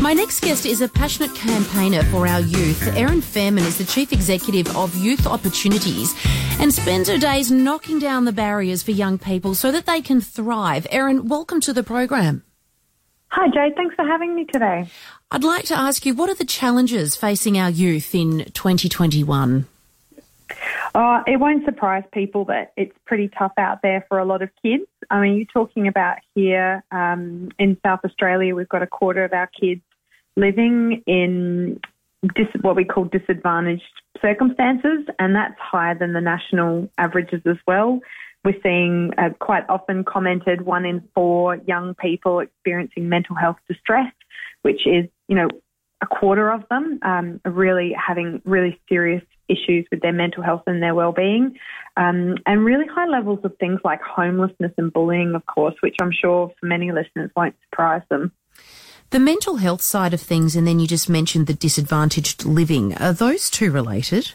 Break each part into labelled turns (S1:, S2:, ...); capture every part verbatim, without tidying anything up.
S1: My next guest is a passionate campaigner for our youth. Erin Fairman is the Chief Executive of Youth Opportunities and spends her days knocking down the barriers for young people so that they can thrive. Erin, welcome to the program.
S2: Hi, Jade. Thanks for having me today.
S1: I'd like to ask you, what are the challenges facing our youth in twenty twenty-one?
S2: Uh, it won't surprise people that it's pretty tough out there for a lot of kids. I mean, you're talking about here um, in South Australia, we've got a quarter of our kids living in dis- what we call disadvantaged circumstances, and that's higher than the national averages as well. We're seeing uh, quite often commented one in four young people experiencing mental health distress, which is, you know, a quarter of them um, are really having really serious issues with their mental health and their well-being, um, and really high levels of things like homelessness and bullying, of course, which I'm sure for many listeners won't surprise them.
S1: The mental health side of things, and then you just mentioned the disadvantaged living. Are those two related?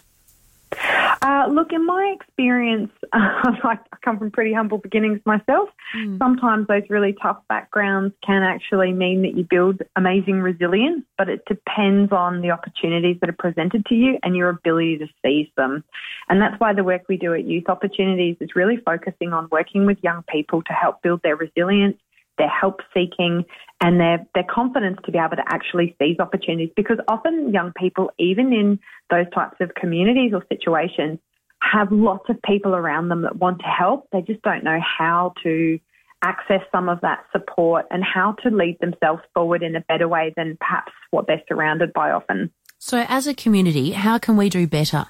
S2: Uh, look, in my experience, uh, I come from pretty humble beginnings myself. Mm. Sometimes those really tough backgrounds can actually mean that you build amazing resilience, but it depends on the opportunities that are presented to you and your ability to seize them. And that's why the work we do at Youth Opportunities is really focusing on working with young people to help build their resilience, their help seeking, and their, their confidence to be able to actually seize opportunities. Because often young people, even in those types of communities or situations, have lots of people around them that want to help. They just don't know how to access some of that support and how to lead themselves forward in a better way than perhaps what they're surrounded by often.
S1: So as a community, how can we do better?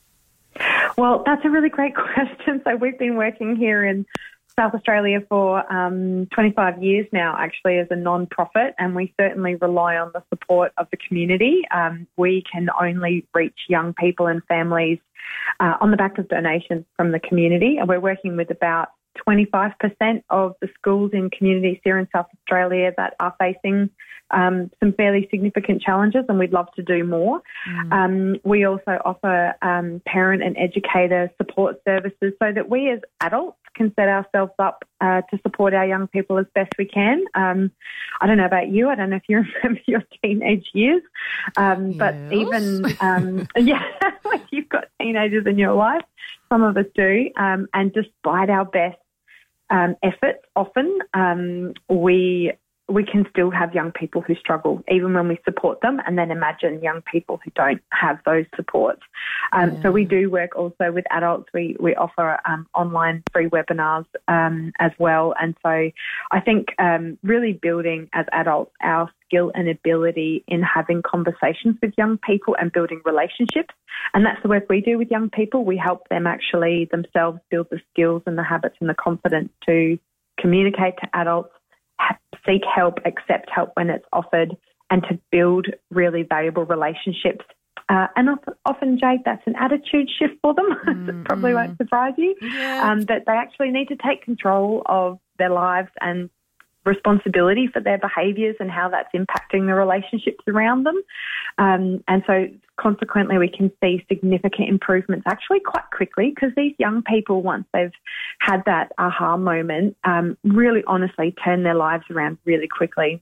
S2: Well, that's a really great question. So we've been working here in South Australia for um, twenty-five years now, actually, as a non-profit, and we certainly rely on the support of the community. Um, we can only reach young people and families uh, on the back of donations from the community, and we're working with about twenty-five percent of the schools in communities here in South Australia that are facing um, some fairly significant challenges, and we'd love to do more. Mm. Um, we also offer um, parent and educator support services so that we as adults can set ourselves up uh, to support our young people as best we can. Um, I don't know about you. I don't know if you remember your teenage years, um, yes. but even, um, yeah, like you've got teenagers in your life. Some of us do. Um, and despite our best um, efforts, often um, we we can still have young people who struggle, even when we support them, and then imagine young people who don't have those supports. Um, yeah. So we do work also with adults. We, we offer um, online free webinars um, as well. And so I think um, really building as adults our skill and ability in having conversations with young people and building relationships. And that's the work we do with young people. We help them actually themselves build the skills and the habits and the confidence to communicate to adults, seek help, accept help when it's offered, and to build really valuable relationships. Uh, and often, Jade, that's an attitude shift for them. Mm, it probably mm. won't surprise you.
S1: Yeah.
S2: Um, that they actually need to take control of their lives and responsibility for their behaviours and how that's impacting the relationships around them. Um, and so consequently we can see significant improvements actually quite quickly, because these young people, once they've had that aha moment, um, really honestly turn their lives around really quickly.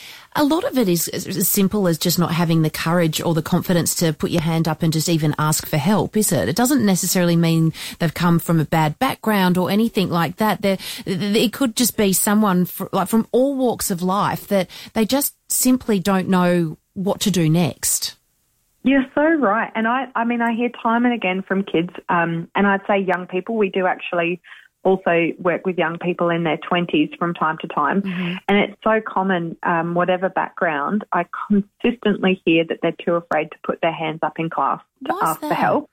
S1: A lot of it is as simple as just not having the courage or the confidence to put your hand up and just even ask for help, is it? It doesn't necessarily mean they've come from a bad background or anything like that. They're, it could just be someone for, like from all walks of life that they just simply don't know what to do next.
S2: You're so right. And I, I mean, I hear time and again from kids, um, and I'd say young people. We do actually also work with young people in their twenties from time to time. Mm-hmm. And it's so common, um, whatever background, I consistently hear that they're too afraid to put their hands up in class to
S1: What's
S2: ask
S1: that?
S2: for help.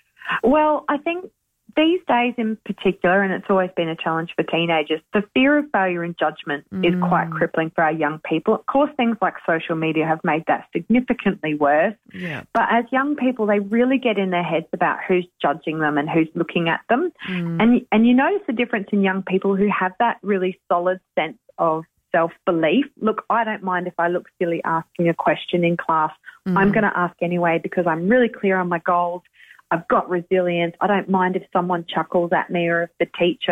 S2: Well, I think these days in particular, and it's always been a challenge for teenagers, the fear of failure and judgment mm. is quite crippling for our young people. Of course, things like social media have made that significantly worse.
S1: Yeah.
S2: But as young people, they really get in their heads about who's judging them and who's looking at them. Mm. And, and you notice the difference in young people who have that really solid sense of self-belief. Look, I don't mind if I look silly asking a question in class. Mm. I'm going to ask anyway because I'm really clear on my goals. I've got resilience. I don't mind if someone chuckles at me or if the teacher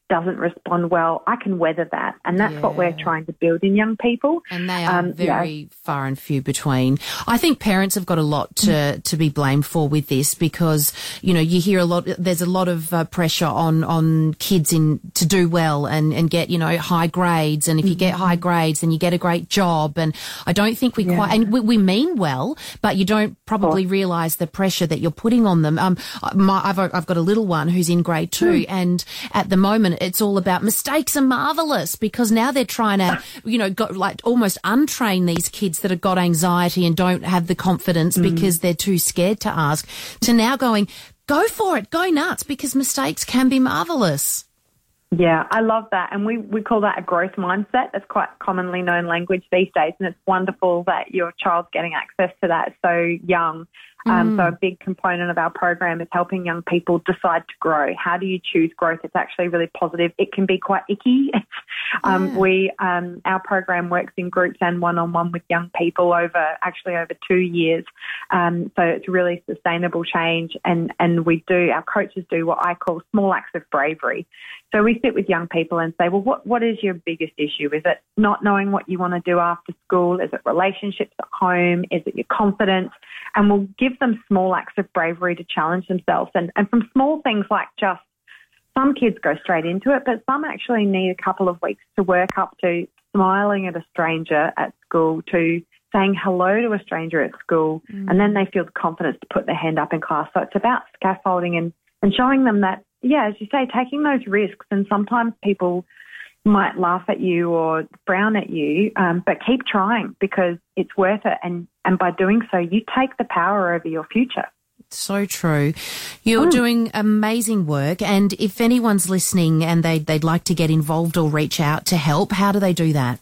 S2: doesn't respond well, I can weather that. And that's
S1: yeah.
S2: what we're trying to build in young people.
S1: And they are
S2: um,
S1: very
S2: yeah.
S1: far and few between. I think parents have got a lot to, to be blamed for with this because, you know, you hear a lot, there's a lot of uh, pressure on, on kids in to do well and, and get, you know, high grades. And if you get high grades, then you get a great job. And I don't think we
S2: yeah.
S1: quite, and we, we mean well, but you don't probably realise the pressure that you're putting on them. Um, my, I've, I've got a little one who's in grade two mm. and at the moment it's all about mistakes are marvellous because now they're trying to, you know, go, like almost untrain these kids that have got anxiety and don't have the confidence mm. because they're too scared to ask, to now going, go for it, go nuts, because mistakes can be marvellous.
S2: Yeah, I love that. And we, we call that a growth mindset. That's quite commonly known language these days. And it's wonderful that your child's getting access to that so young. Um,
S1: mm.
S2: So a big component of our program is helping young people decide to grow. How do you choose growth? It's actually really positive. It can be quite icky. um,
S1: yeah.
S2: We um, our program works in groups and one-on-one with young people over actually over two years. Um, so it's really sustainable change. And, and we do, our coaches do what I call small acts of bravery. So we sit with young people and say, well, what, what is your biggest issue? Is it not knowing what you want to do after school? Is it relationships at home? Is it your confidence? And we'll give them small acts of bravery to challenge themselves. And, and from small things like just some kids go straight into it, but some actually need a couple of weeks to work up to smiling at a stranger at school, to saying hello to a stranger at school, mm. and then they feel the confidence to put their hand up in class. So it's about scaffolding and, and showing them that, yeah, as you say, taking those risks. And sometimes people might laugh at you or frown at you, um, but keep trying because it's worth it. And, and by doing so, you take the power over your future.
S1: So true. You're
S2: mm. doing
S1: amazing work. And if anyone's listening and they'd, they'd like to get involved or reach out to help, how do they do that?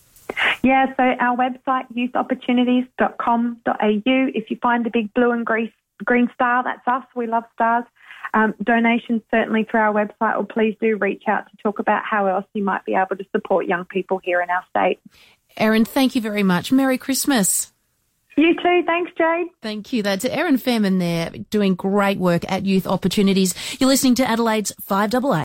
S2: Yeah, so our website, youth opportunities dot com dot a u. If you find the big blue and green, green star, that's us. We love stars. Um, donations certainly through our website, or please do reach out to talk about how else you might be able to support young people here in our state.
S1: Erin, thank you very much. Merry Christmas.
S2: You too. Thanks, Jade.
S1: Thank you. That's Erin Fairman there doing great work at Youth Opportunities. You're listening to Adelaide's five A A.